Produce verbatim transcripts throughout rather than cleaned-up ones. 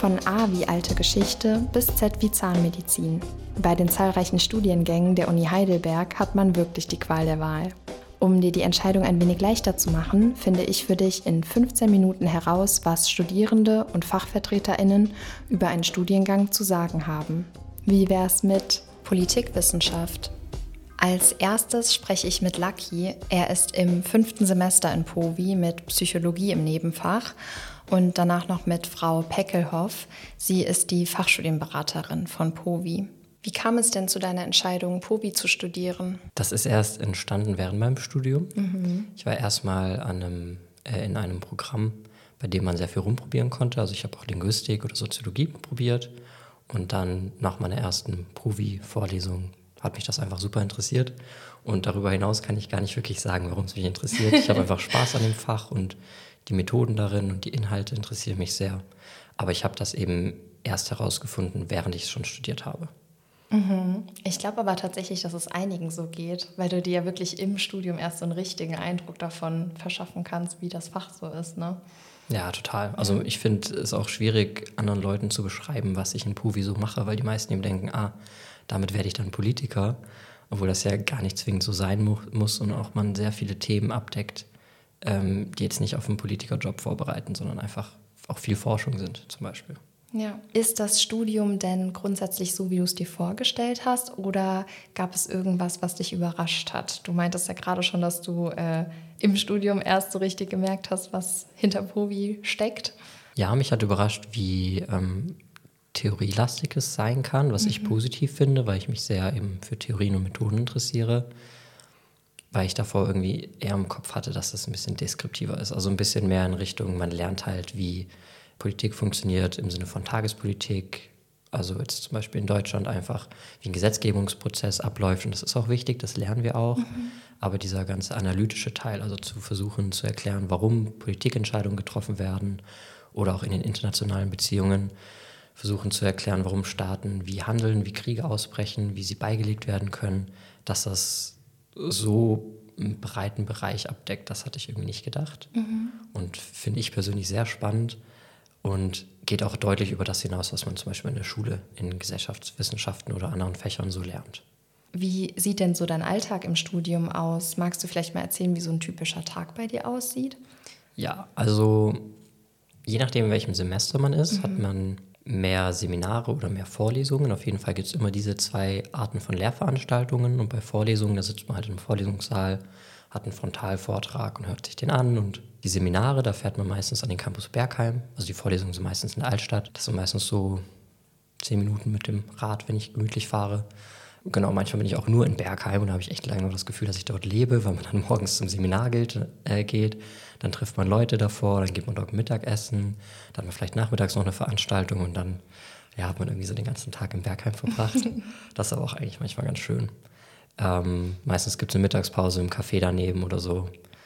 Von A wie alte Geschichte bis Z wie Zahnmedizin. Bei den zahlreichen Studiengängen der Uni Heidelberg hat man wirklich die Qual der Wahl. Um dir die Entscheidung ein wenig leichter zu machen, finde ich für dich in fünfzehn Minuten heraus, was Studierende und FachvertreterInnen über einen Studiengang zu sagen haben. Wie wär's mit Politikwissenschaft? Als erstes spreche ich mit Lucky. Er ist im fünften Semester in POVI mit Psychologie im Nebenfach und danach noch mit Frau Peckelhoff. Sie ist die Fachstudienberaterin von POVI. Wie kam es denn zu deiner Entscheidung, POVI zu studieren? Das ist erst entstanden während meinem Studium. Mhm. Ich war erstmal an einem, äh, in einem Programm, bei dem man sehr viel rumprobieren konnte. Also ich habe auch Linguistik oder Soziologie probiert. Und dann nach meiner ersten POVI-Vorlesung hat mich das einfach super interessiert. Und darüber hinaus kann ich gar nicht wirklich sagen, warum es mich interessiert. Ich habe einfach Spaß an dem Fach und die Methoden darin und die Inhalte interessieren mich sehr. Aber ich habe das eben erst herausgefunden, während ich es schon studiert habe. Mhm. Ich glaube aber tatsächlich, dass es einigen so geht, weil du dir ja wirklich im Studium erst so einen richtigen Eindruck davon verschaffen kannst, wie das Fach so ist, ne? Ja, total. Also ich finde es auch schwierig, anderen Leuten zu beschreiben, was ich in POVI so mache, weil die meisten eben denken, ah, damit werde ich dann Politiker, obwohl das ja gar nicht zwingend so sein mu- muss und auch man sehr viele Themen abdeckt, ähm, die jetzt nicht auf einen Politikerjob vorbereiten, sondern einfach auch viel Forschung sind zum Beispiel. Ja. Ist das Studium denn grundsätzlich so, wie du es dir vorgestellt hast, oder gab es irgendwas, was dich überrascht hat? Du meintest ja gerade schon, dass du äh, im Studium erst so richtig gemerkt hast, was hinter POVI steckt. Ja, mich hat überrascht, wie ähm, theorielastig es sein kann, was mhm. ich positiv finde, weil ich mich sehr eben für Theorien und Methoden interessiere, weil ich davor irgendwie eher im Kopf hatte, dass das ein bisschen deskriptiver ist, also ein bisschen mehr in Richtung, man lernt halt, wie Politik funktioniert im Sinne von Tagespolitik, also jetzt zum Beispiel in Deutschland einfach, wie ein Gesetzgebungsprozess abläuft und das ist auch wichtig, das lernen wir auch, mhm. aber dieser ganze analytische Teil, also zu versuchen zu erklären, warum Politikentscheidungen getroffen werden oder auch in den internationalen Beziehungen, versuchen zu erklären, warum Staaten wie handeln, wie Kriege ausbrechen, wie sie beigelegt werden können, dass das so einen breiten Bereich abdeckt, das hatte ich irgendwie nicht gedacht mhm. und finde ich persönlich sehr spannend. Und geht auch deutlich über das hinaus, was man zum Beispiel in der Schule in Gesellschaftswissenschaften oder anderen Fächern so lernt. Wie sieht denn so dein Alltag im Studium aus? Magst du vielleicht mal erzählen, wie so ein typischer Tag bei dir aussieht? Ja, also je nachdem, in welchem Semester man ist, mhm. hat man mehr Seminare oder mehr Vorlesungen. Auf jeden Fall gibt es immer diese zwei Arten von Lehrveranstaltungen. Und bei Vorlesungen, da sitzt man halt im Vorlesungssaal, hat einen Frontalvortrag und hört sich den an. Und die Seminare, da fährt man meistens an den Campus Bergheim. Also die Vorlesungen sind meistens in der Altstadt. Das sind meistens so zehn Minuten mit dem Rad, wenn ich gemütlich fahre. Genau, manchmal bin ich auch nur in Bergheim und da habe ich echt lange noch das Gefühl, dass ich dort lebe, weil man dann morgens zum Seminar geht, äh, geht. Dann trifft man Leute davor, dann geht man dort Mittagessen, dann hat man vielleicht nachmittags noch eine Veranstaltung und dann ja, hat man irgendwie so den ganzen Tag in Bergheim verbracht. Das ist aber auch eigentlich manchmal ganz schön. Ähm, meistens gibt es eine Mittagspause im Café daneben oder so.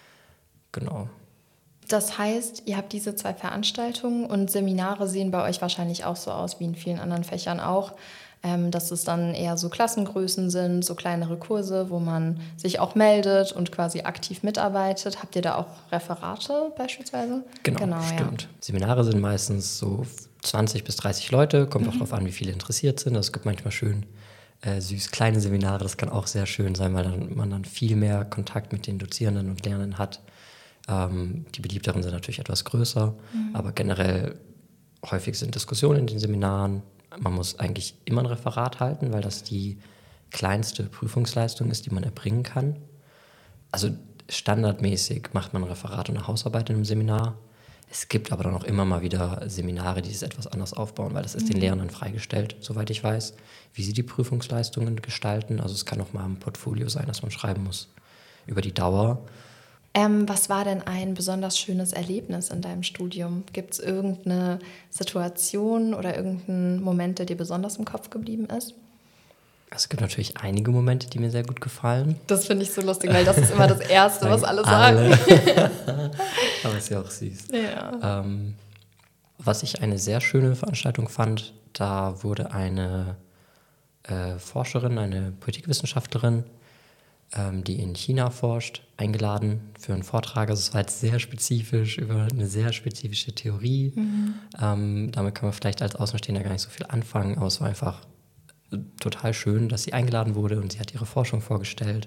Genau. Das heißt, ihr habt diese zwei Veranstaltungen und Seminare sehen bei euch wahrscheinlich auch so aus wie in vielen anderen Fächern auch, ähm, dass es dann eher so Klassengrößen sind, so kleinere Kurse, wo man sich auch meldet und quasi aktiv mitarbeitet. Habt ihr da auch Referate beispielsweise? Genau, genau stimmt. Ja. Seminare sind meistens so zwanzig bis dreißig Leute, kommt mhm. auch darauf an, wie viele interessiert sind. Es gibt manchmal schön äh, süß kleine Seminare, das kann auch sehr schön sein, weil dann, man dann viel mehr Kontakt mit den Dozierenden und Lernenden hat. Ähm, die beliebteren sind natürlich etwas größer, mhm. aber generell häufig sind Diskussionen in den Seminaren. Man muss eigentlich immer ein Referat halten, weil das die kleinste Prüfungsleistung ist, die man erbringen kann. Also standardmäßig macht man ein Referat und eine Hausarbeit in einem Seminar. Es gibt aber dann auch immer mal wieder Seminare, die es etwas anders aufbauen, weil das ist mhm. den Lehrenden freigestellt, soweit ich weiß, wie sie die Prüfungsleistungen gestalten. Also es kann auch mal ein Portfolio sein, das man schreiben muss über die Dauer. Ähm, was war denn ein besonders schönes Erlebnis in deinem Studium? Gibt es irgendeine Situation oder irgendeinen Moment, der dir besonders im Kopf geblieben ist? Es gibt natürlich einige Momente, die mir sehr gut gefallen. Das finde ich so lustig, weil das ist immer das Erste, was alle sagen. Aber ist ja auch süß. Ja. Ähm, was ich eine sehr schöne Veranstaltung fand, da wurde eine äh, Forscherin, eine Politikwissenschaftlerin, ähm, die in China forscht, eingeladen für einen Vortrag. Also es war jetzt sehr spezifisch über eine sehr spezifische Theorie. Mhm. Ähm, damit kann man vielleicht als Außenstehender gar nicht so viel anfangen, aber es war einfach total schön, dass sie eingeladen wurde und sie hat ihre Forschung vorgestellt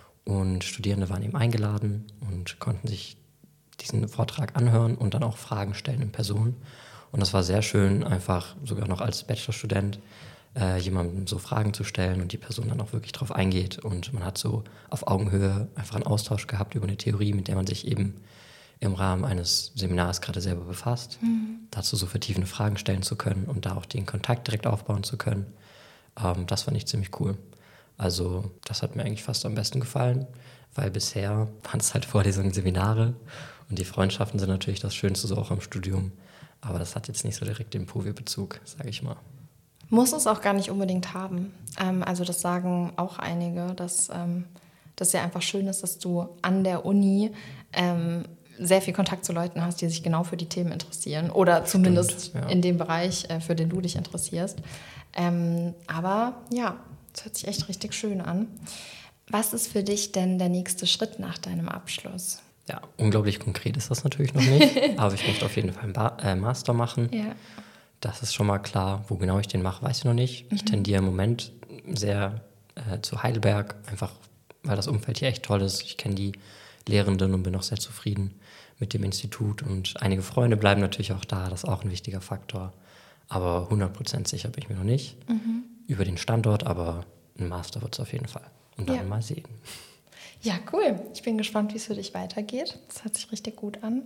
und Studierende waren eben eingeladen und konnten sich diesen Vortrag anhören und dann auch Fragen stellen in Person. Und das war sehr schön, einfach sogar noch als Bachelorstudent äh, jemandem so Fragen zu stellen und die Person dann auch wirklich drauf eingeht. Und man hat so auf Augenhöhe einfach einen Austausch gehabt über eine Theorie, mit der man sich eben im Rahmen eines Seminars gerade selber befasst. Mhm. Dazu so vertiefende Fragen stellen zu können und da auch den Kontakt direkt aufbauen zu können. Ähm, das fand ich ziemlich cool. Also das hat mir eigentlich fast am besten gefallen, weil bisher waren es halt Vorlesungen, Seminare und die Freundschaften sind natürlich das Schönste so auch im Studium. Aber das hat jetzt nicht so direkt den Povi-Bezug, sage ich mal. Muss es auch gar nicht unbedingt haben. Ähm, also das sagen auch einige, dass ähm, das ja einfach schön ist, dass du an der Uni ähm, sehr viel Kontakt zu Leuten hast, die sich genau für die Themen interessieren oder zumindest Stimmt, ja. in dem Bereich, äh, für den du dich interessierst. Ähm, aber ja, das hört sich echt richtig schön an. Was ist für dich denn der nächste Schritt nach deinem Abschluss? Ja, unglaublich konkret ist das natürlich noch nicht, aber ich möchte auf jeden Fall einen ba- äh, Master machen. Ja. Das ist schon mal klar. Wo genau ich den mache, weiß ich noch nicht. Mhm. Ich tendiere im Moment sehr äh, zu Heidelberg, einfach weil das Umfeld hier echt toll ist. Ich kenne die Lehrenden und bin auch sehr zufrieden mit dem Institut. Und einige Freunde bleiben natürlich auch da, das ist auch ein wichtiger Faktor. Aber hundert Prozent sicher bin ich mir noch nicht mhm. über den Standort, aber ein Master wird es auf jeden Fall. Und dann ja. mal sehen. Ja, cool. Ich bin gespannt, wie es für dich weitergeht. Das hört sich richtig gut an.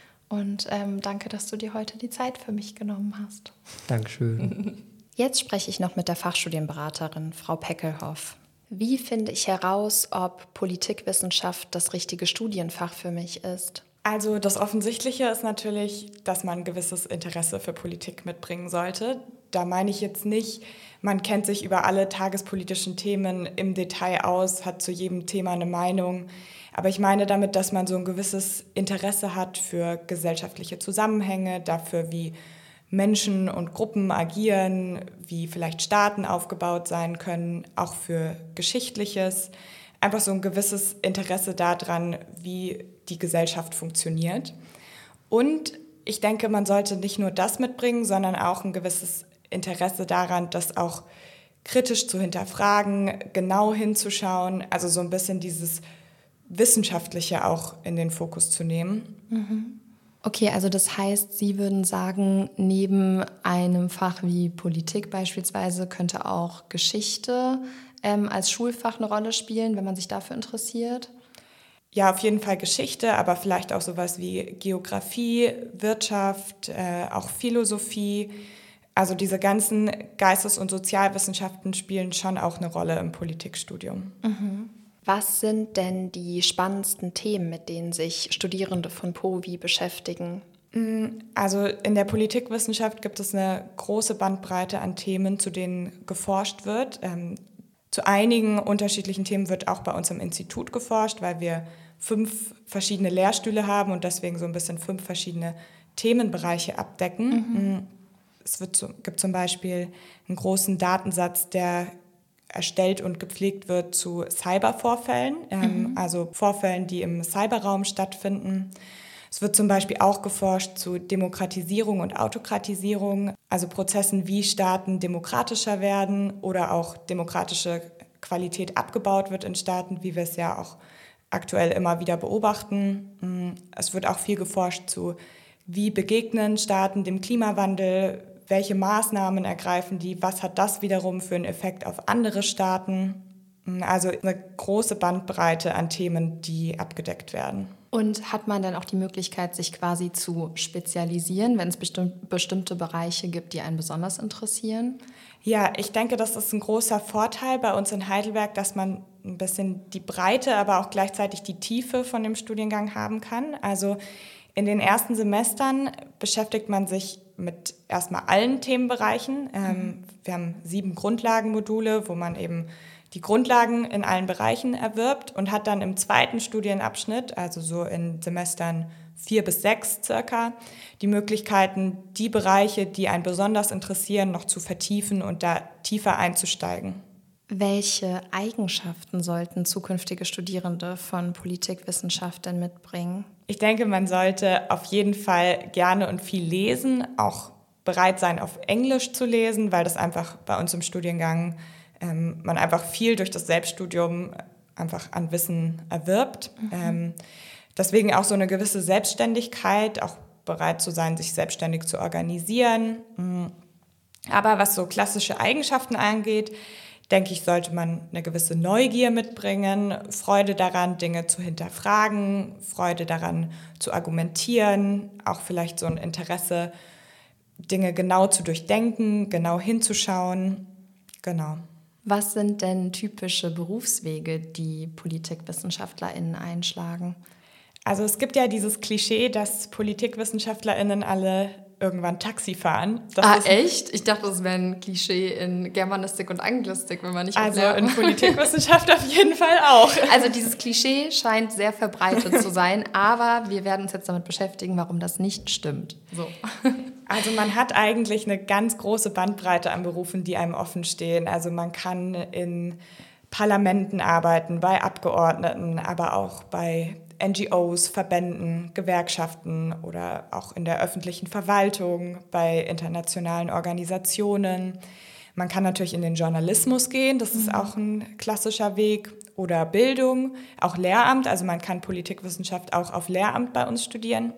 Und ähm, danke, dass du dir heute die Zeit für mich genommen hast. Dankeschön. Jetzt spreche ich noch mit der Fachstudienberaterin, Frau Peckelhoff. Wie finde ich heraus, ob Politikwissenschaft das richtige Studienfach für mich ist? Also das Offensichtliche ist natürlich, dass man ein gewisses Interesse für Politik mitbringen sollte. Da meine ich jetzt nicht, man kennt sich über alle tagespolitischen Themen im Detail aus, hat zu jedem Thema eine Meinung. Aber ich meine damit, dass man so ein gewisses Interesse hat für gesellschaftliche Zusammenhänge, dafür, wie Menschen und Gruppen agieren, wie vielleicht Staaten aufgebaut sein können, auch für Geschichtliches. Einfach so ein gewisses Interesse daran, wie die Gesellschaft funktioniert. Und ich denke, man sollte nicht nur das mitbringen, sondern auch ein gewisses Interesse daran, das auch kritisch zu hinterfragen, genau hinzuschauen, also so ein bisschen dieses Wissenschaftliche auch in den Fokus zu nehmen. Mhm. Okay, also das heißt, Sie würden sagen, neben einem Fach wie Politik beispielsweise könnte auch Geschichte ähm, als Schulfach eine Rolle spielen, wenn man sich dafür interessiert? Ja, auf jeden Fall Geschichte, aber vielleicht auch sowas wie Geografie, Wirtschaft, äh, auch Philosophie. Also diese ganzen Geistes- und Sozialwissenschaften spielen schon auch eine Rolle im Politikstudium. Mhm. Was sind denn die spannendsten Themen, mit denen sich Studierende von P O V I beschäftigen? Also in der Politikwissenschaft gibt es eine große Bandbreite an Themen, zu denen geforscht wird. Ähm, zu einigen unterschiedlichen Themen wird auch bei uns im Institut geforscht, weil wir fünf verschiedene Lehrstühle haben und deswegen so ein bisschen fünf verschiedene Themenbereiche abdecken. Mhm. Es wird so, gibt zum Beispiel einen großen Datensatz, der erstellt und gepflegt wird zu Cybervorfällen, ähm, mhm. also Vorfällen, die im Cyberraum stattfinden. Es wird zum Beispiel auch geforscht zu Demokratisierung und Autokratisierung, also Prozessen, wie Staaten demokratischer werden oder auch demokratische Qualität abgebaut wird in Staaten, wie wir es ja auch aktuell immer wieder beobachten. Es wird auch viel geforscht zu, wie begegnen Staaten dem Klimawandel, welche Maßnahmen ergreifen die, was hat das wiederum für einen Effekt auf andere Staaten. Also eine große Bandbreite an Themen, die abgedeckt werden. Und hat man dann auch die Möglichkeit, sich quasi zu spezialisieren, wenn es besti- bestimmte Bereiche gibt, die einen besonders interessieren? Ja, ich denke, das ist ein großer Vorteil bei uns in Heidelberg, dass man ein bisschen die Breite, aber auch gleichzeitig die Tiefe von dem Studiengang haben kann. Also in den ersten Semestern beschäftigt man sich mit erstmal allen Themenbereichen. Ähm, mhm. Wir haben sieben Grundlagenmodule, wo man eben die Grundlagen in allen Bereichen erwirbt und hat dann im zweiten Studienabschnitt, also so in Semestern vier bis sechs circa, die Möglichkeiten, die Bereiche, die einen besonders interessieren, noch zu vertiefen und da tiefer einzusteigen. Welche Eigenschaften sollten zukünftige Studierende von Politikwissenschaft denn mitbringen? Ich denke, man sollte auf jeden Fall gerne und viel lesen, auch bereit sein, auf Englisch zu lesen, weil das einfach bei uns im Studiengang ähm, man einfach viel durch das Selbststudium einfach an Wissen erwirbt. Mhm. Ähm, deswegen auch so eine gewisse Selbstständigkeit, auch bereit zu sein, sich selbstständig zu organisieren. Aber was so klassische Eigenschaften angeht, denke ich, sollte man eine gewisse Neugier mitbringen, Freude daran, Dinge zu hinterfragen, Freude daran zu argumentieren, auch vielleicht so ein Interesse, Dinge genau zu durchdenken, genau hinzuschauen. Genau. Was sind denn typische Berufswege, die PolitikwissenschaftlerInnen einschlagen? Also es gibt ja dieses Klischee, dass PolitikwissenschaftlerInnen alle irgendwann Taxi fahren. Das ah, ist echt? Ich dachte, das wäre ein Klischee in Germanistik und Anglistik, wenn man nicht Also in Politikwissenschaft auf jeden Fall auch. Also dieses Klischee scheint sehr verbreitet zu sein, aber wir werden uns jetzt damit beschäftigen, warum das nicht stimmt. So. Also man hat eigentlich eine ganz große Bandbreite an Berufen, die einem offen stehen. Also man kann in Parlamenten arbeiten, bei Abgeordneten, aber auch bei N G Os, Verbänden, Gewerkschaften oder auch in der öffentlichen Verwaltung, bei internationalen Organisationen. Man kann natürlich in den Journalismus gehen, das ist auch ein klassischer Weg, oder Bildung, auch Lehramt, also man kann Politikwissenschaft auch auf Lehramt bei uns studieren.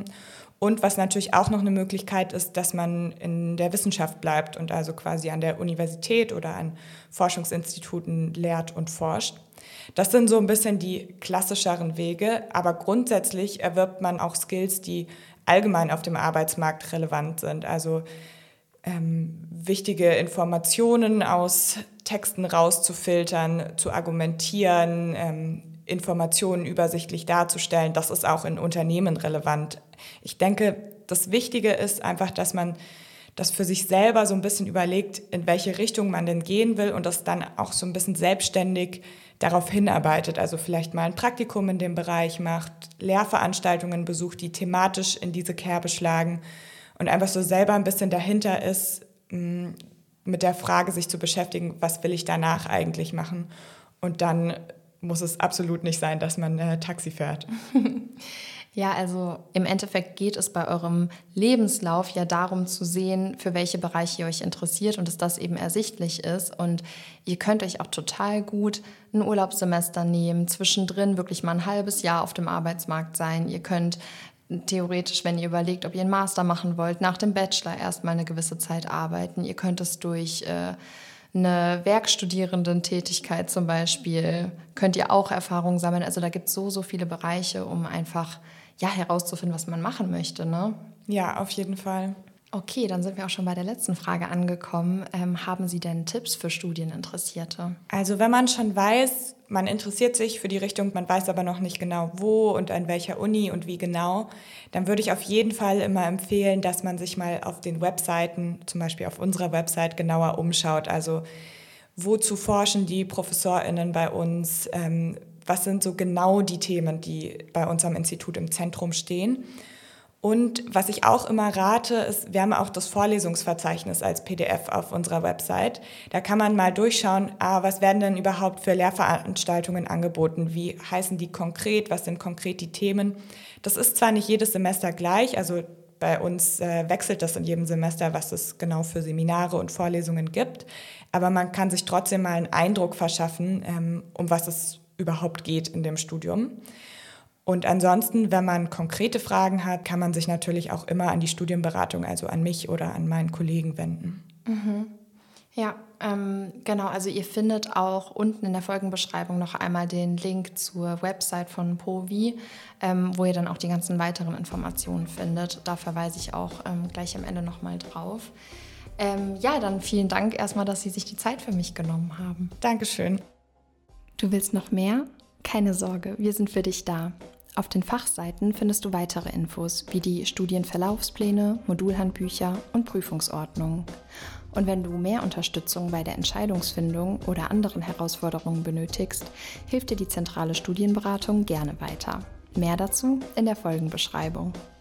Und was natürlich auch noch eine Möglichkeit ist, dass man in der Wissenschaft bleibt und also quasi an der Universität oder an Forschungsinstituten lehrt und forscht. Das sind so ein bisschen die klassischeren Wege, aber grundsätzlich erwirbt man auch Skills, die allgemein auf dem Arbeitsmarkt relevant sind. Also ähm, wichtige Informationen aus Texten rauszufiltern, zu argumentieren, ähm, Informationen übersichtlich darzustellen, das ist auch in Unternehmen relevant. Ich denke, das Wichtige ist einfach, dass man das für sich selber so ein bisschen überlegt, in welche Richtung man denn gehen will und das dann auch so ein bisschen selbstständig darauf hinarbeitet. Also vielleicht mal ein Praktikum in dem Bereich macht, Lehrveranstaltungen besucht, die thematisch in diese Kerbe schlagen und einfach so selber ein bisschen dahinter ist, mit der Frage sich zu beschäftigen, was will ich danach eigentlich machen? Und dann muss es absolut nicht sein, dass man äh, Taxi fährt. Ja, also im Endeffekt geht es bei eurem Lebenslauf ja darum zu sehen, für welche Bereiche ihr euch interessiert und dass das eben ersichtlich ist. Und ihr könnt euch auch total gut ein Urlaubssemester nehmen, zwischendrin wirklich mal ein halbes Jahr auf dem Arbeitsmarkt sein. Ihr könnt theoretisch, wenn ihr überlegt, ob ihr einen Master machen wollt, nach dem Bachelor erstmal eine gewisse Zeit arbeiten. Ihr könnt es durch äh, eine Werkstudierendentätigkeit zum Beispiel, könnt ihr auch Erfahrungen sammeln. Also da gibt es so, so viele Bereiche, um einfach ja, herauszufinden, was man machen möchte, ne? Ja, auf jeden Fall. Okay, dann sind wir auch schon bei der letzten Frage angekommen. Ähm, haben Sie denn Tipps für Studieninteressierte? Also wenn man schon weiß, man interessiert sich für die Richtung, man weiß aber noch nicht genau wo und an welcher Uni und wie genau, dann würde ich auf jeden Fall immer empfehlen, dass man sich mal auf den Webseiten, zum Beispiel auf unserer Website, genauer umschaut. Also wozu forschen die ProfessorInnen bei uns? Ähm, was sind so genau die Themen, die bei uns am Institut im Zentrum stehen? Und was ich auch immer rate, ist, wir haben auch das Vorlesungsverzeichnis als P D F auf unserer Website. Da kann man mal durchschauen, ah, was werden denn überhaupt für Lehrveranstaltungen angeboten? Wie heißen die konkret? Was sind konkret die Themen? Das ist zwar nicht jedes Semester gleich, also bei uns äh, wechselt das in jedem Semester, was es genau für Seminare und Vorlesungen gibt, aber man kann sich trotzdem mal einen Eindruck verschaffen, ähm, um was es überhaupt geht in dem Studium. Und ansonsten, wenn man konkrete Fragen hat, kann man sich natürlich auch immer an die Studienberatung, also an mich oder an meinen Kollegen wenden. Mhm. Ja, ähm, genau. Also ihr findet auch unten in der Folgenbeschreibung noch einmal den Link zur Website von P O V I, ähm, wo ihr dann auch die ganzen weiteren Informationen findet. Da verweise ich auch ähm, gleich am Ende nochmal drauf. Ähm, ja, dann vielen Dank erstmal, dass Sie sich die Zeit für mich genommen haben. Dankeschön. Du willst noch mehr? Keine Sorge, wir sind für dich da. Auf den Fachseiten findest du weitere Infos, wie die Studienverlaufspläne, Modulhandbücher und Prüfungsordnungen. Und wenn du mehr Unterstützung bei der Entscheidungsfindung oder anderen Herausforderungen benötigst, hilft dir die zentrale Studienberatung gerne weiter. Mehr dazu in der Folgenbeschreibung.